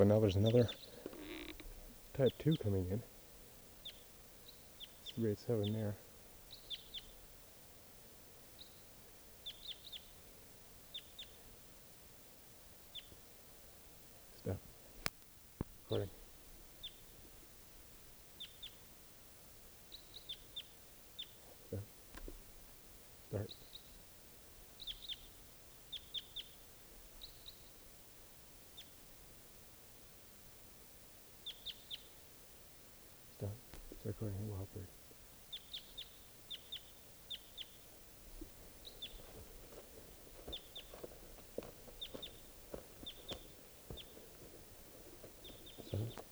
But now there's another type 2 coming in. 387 there. Stop. Recording. Stop. Start. Stop. It's recording a wild bird. Stop.